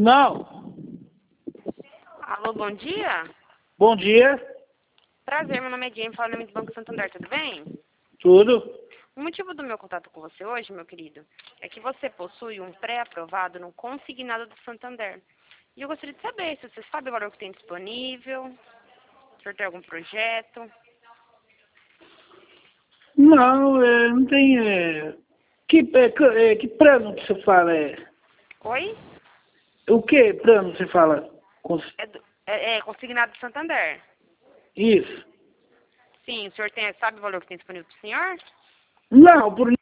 Não. Alô, bom dia? Bom dia. Prazer, meu nome é Jane, falo em nome do Banco Santander, tudo bem? Tudo? O motivo do meu contato com você hoje, meu querido, é que você possui um pré-aprovado no consignado do Santander. E eu gostaria de saber se você sabe o valor que tem disponível, se o senhor tem algum projeto. Não, não tem... que plano que você fala? Oi? O que plano você fala? É consignado do Santander. Isso. Sim, o senhor sabe o valor que tem disponível para o senhor? Não, por